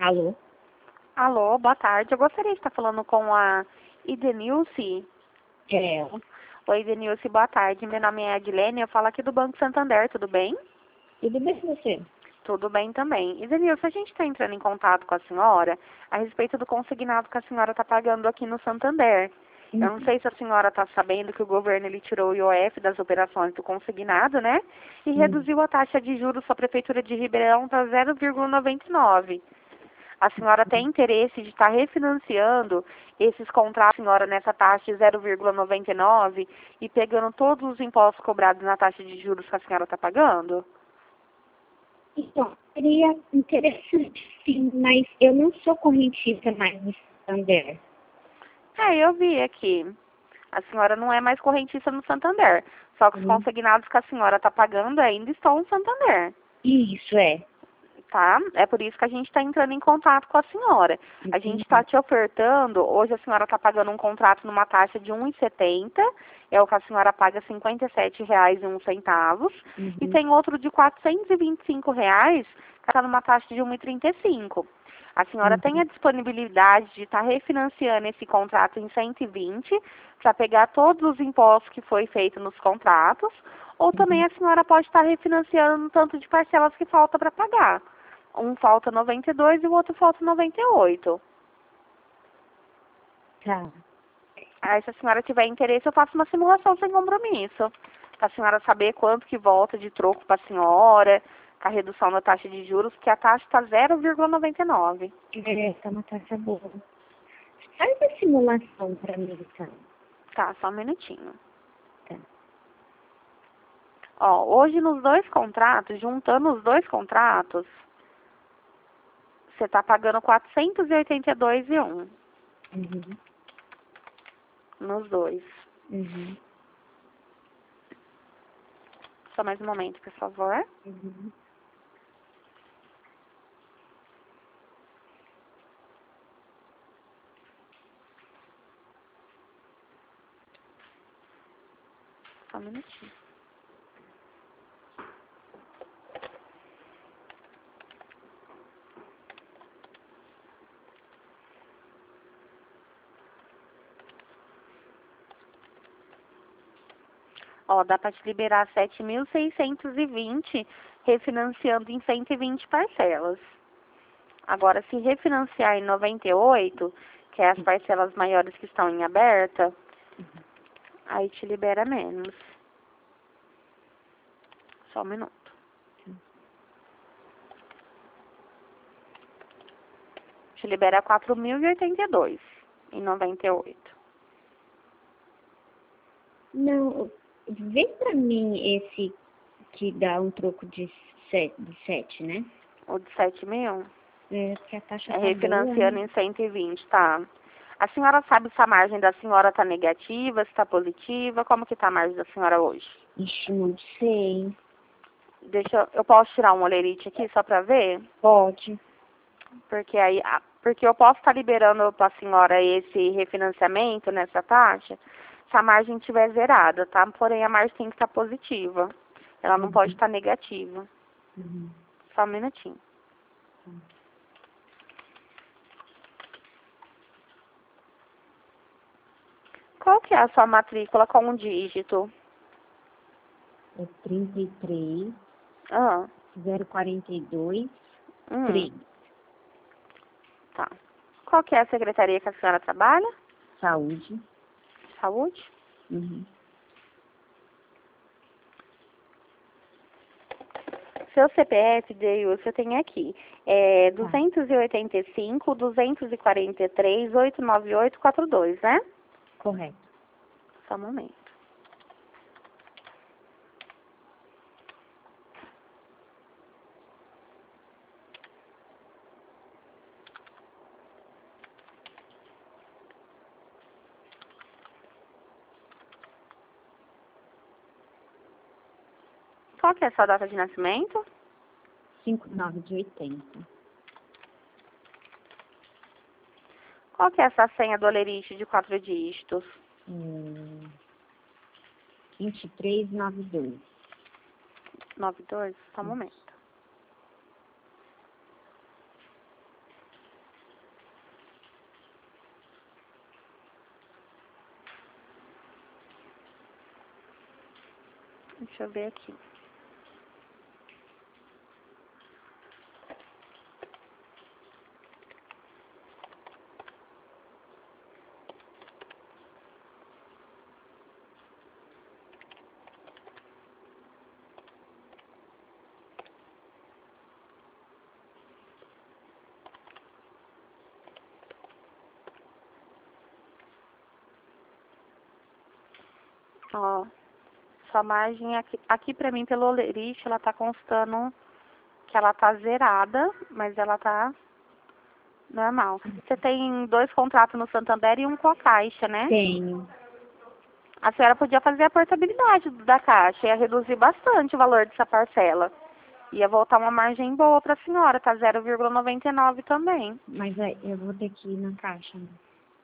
Alô? Alô, boa tarde. Eu gostaria de estar falando com a Idenilce. É ela. Oi, Idenilce, boa tarde. Meu nome é Adilene, eu falo aqui do Banco Santander, tudo bem? Tudo bem com você? Tudo bem também. Idenilce, a gente está entrando em contato com a senhora a respeito do consignado que a senhora está pagando aqui no Santander. Eu não sei se a senhora está sabendo que o governo ele tirou o IOF das operações do consignado, né? E reduziu a taxa de juros para a Prefeitura de Ribeirão para 0,99. A senhora tem interesse de estar refinanciando esses contratos, senhora, nessa taxa de 0,99 e pegando todos os impostos cobrados na taxa de juros que a senhora está pagando? Então, seria interessante, sim, mas eu não sou correntista mais no Santander. Eu vi aqui. A senhora não é mais correntista no Santander. Só que os consignados que a senhora está pagando ainda estão no Santander. Isso, é. Tá? É por isso que a gente está entrando em contato com a senhora. A gente está te ofertando, hoje a senhora está pagando um contrato numa taxa de 1,70, é o que a senhora paga R$ 57,01, e tem outro de R$ 425, que está numa taxa de 1,35. A senhora tem a disponibilidade de estar refinanciando esse contrato em 120, para pegar todos os impostos que foi feito nos contratos, ou também a senhora pode estar refinanciando o tanto de parcelas que falta para pagar. Um falta 92 e o outro falta 98. Tá. Aí, se a senhora tiver interesse, eu faço uma simulação sem compromisso. Para a senhora saber quanto que volta de troco para a senhora, com a redução da taxa de juros, porque a taxa está 0,99. Tá uma taxa boa. Faz a simulação para mim, então. Tá, só um minutinho. Tá. Ó, hoje nos dois contratos, juntando os dois contratos, você está pagando R$ 482,01 nos dois. Só mais um momento, por favor. Só um minutinho. Ó, dá para te liberar 7.620 refinanciando em 120 parcelas. Agora, se refinanciar em 98, que é as parcelas maiores que estão em aberta, aí te libera menos. Só um minuto. Te libera 4.082 em 98. Não, vê pra mim esse que dá um troco de 7, né? O de 7.000 É, porque a taxa é tá boa, refinanciando né? em 120, tá? A senhora sabe se a margem da senhora tá negativa, se tá positiva? Como que tá a margem da senhora hoje? Ixi, não sei. Eu posso tirar um olerite aqui só pra ver? Pode. Porque eu posso estar liberando para a senhora esse refinanciamento nessa taxa, se a margem estiver zerada, tá? Porém, a margem tem que estar positiva. Ela não pode estar negativa. Só um minutinho. Qual que é a sua matrícula com um dígito? É 33, Ah, 042, hum, 3. tá. Qual que é a secretaria que a senhora trabalha? Saúde. Saúde? Seu CPF, Deus, eu tenho aqui. É 285, 243, 89842, né? Correto. Só um momento. Qual que é a sua data de nascimento? 59 de 80. Qual que é essa senha do olerite de 4 dígitos? 2392. 92? Só um momento. Deixa eu ver aqui. Ó, sua margem aqui pra mim, pelo Olerite, ela tá constando que ela tá zerada, mas ela tá normal. Você tem 2 contratos no Santander e um com a Caixa, né? Tenho. A senhora podia fazer a portabilidade da Caixa, ia reduzir bastante o valor dessa parcela. Ia voltar uma margem boa pra senhora, tá 0,99 também. Mas aí eu vou ter que ir na caixa, né?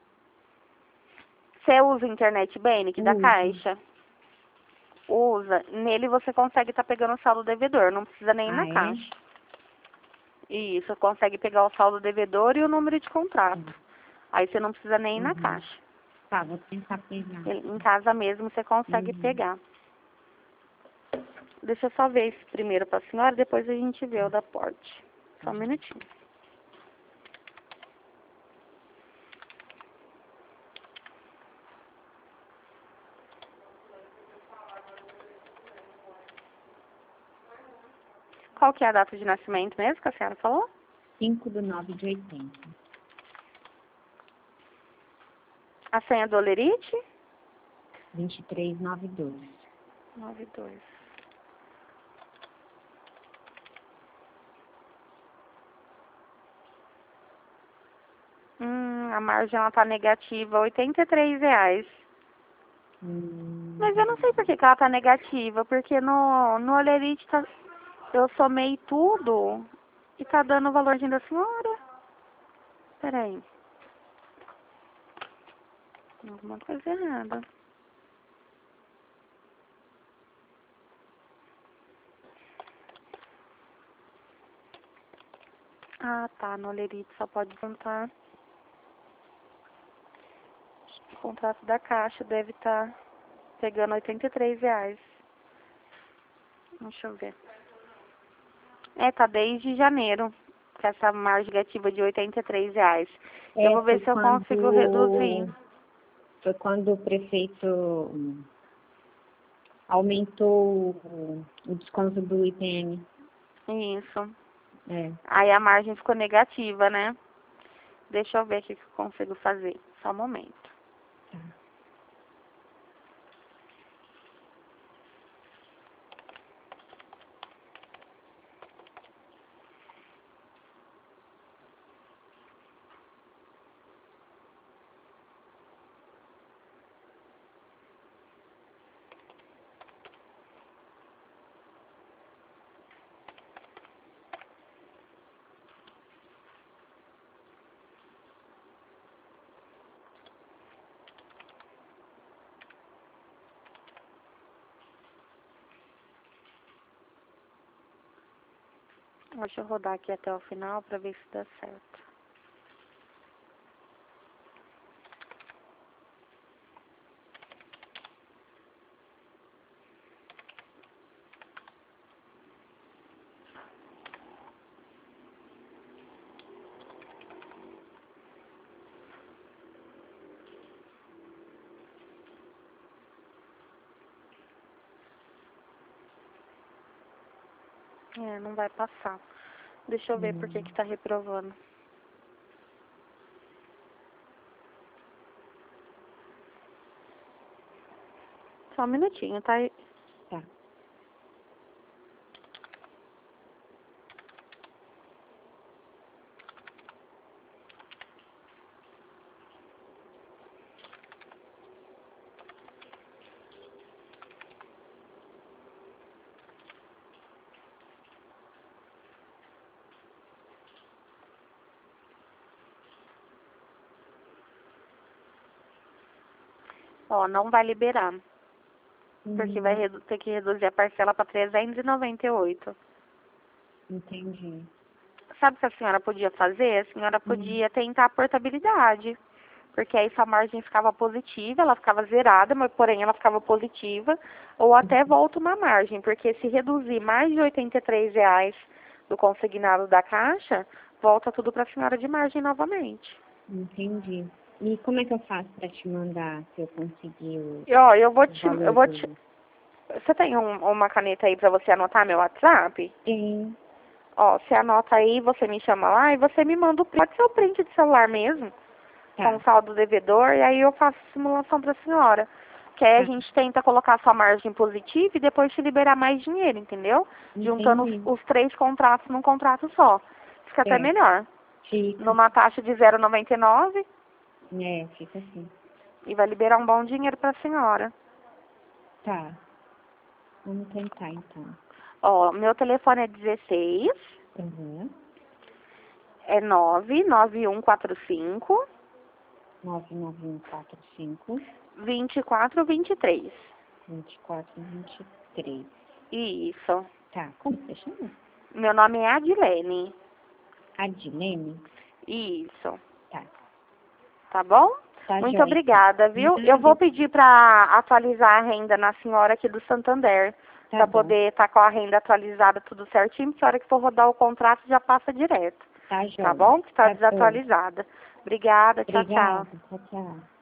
Você usa o Internet Bank da Uso. Caixa? Usa. Nele você consegue estar pegando o saldo devedor, não precisa nem ir Ah, na é? Caixa. Isso, consegue pegar o saldo devedor e o número de contrato. Aí você não precisa nem ir na Caixa. Tá, vou tentar pegar. Em casa mesmo você consegue pegar. Deixa eu só ver esse primeiro pra senhora, depois a gente vê o da porte. Só um minutinho. Qual que é a data de nascimento mesmo que a senhora falou? 5/9/80. A senha do Olerite? 23/9/12. 92. A margem ela tá negativa, R$ 83. Mas eu não sei por que ela tá negativa, porque no Olerite eu somei tudo e tá dando o valorzinho da senhora. Peraí. Alguma coisa errada. Ah, tá. No Olerite só pode juntar. O contrato da Caixa deve estar pegando R$ 83. Deixa eu ver. Tá desde janeiro, com essa margem negativa de R$ 83. Eu vou ver se eu consigo reduzir. Foi quando o prefeito aumentou o desconto do IPM. Isso. É. Aí a margem ficou negativa, né? Deixa eu ver o que eu consigo fazer. Só um momento. Deixa eu rodar aqui até o final para ver se dá certo. Não vai passar. Deixa eu ver por que tá reprovando. Só um minutinho, tá? Tá. Ó, não vai liberar. Porque vai ter que reduzir a parcela para 398. Entendi. Sabe o que a senhora podia fazer? A senhora podia tentar a portabilidade. porque aí sua margem ficava positiva, ela ficava zerada, mas porém ela ficava positiva, ou até volta uma margem, porque se reduzir mais de R$ 83 do consignado da Caixa, volta tudo para a senhora de margem novamente. Entendi. E como é que eu faço para te mandar, se eu conseguir o E, ó, eu valor vou te... Você tem uma caneta aí para você anotar meu WhatsApp? Tem. Ó, você anota aí, você me chama lá e você me manda o print. Pode ser o print de celular mesmo, com o Tá. saldo devedor, e aí eu faço simulação para a senhora. Que aí a Tá. gente tenta colocar sua margem positiva e depois te liberar mais dinheiro, entendeu? Juntando Entendi. os 3 contratos num contrato só. Fica até Certo. melhor. Fica. Numa taxa de 0,99 Fica assim. e vai liberar um bom dinheiro para a senhora. Tá. Vamos tentar, então. Ó, meu telefone é 16, Uhum. é 99145 99145 2423. 2423. Isso. Tá. Como você chama? Meu nome é Adilene. Adilene? Isso. Tá. Tá bom? Tá, Muito joia. obrigada, viu? Eu vou pedir para atualizar a renda na senhora aqui do Santander, Tá para bom. poder estar com a renda atualizada tudo certinho, porque a hora que for rodar o contrato já passa direto. Tá, joia. Tá bom? Que está Tá bom. desatualizada. Obrigada, tchau, tchau. Obrigada. Tchau, tchau.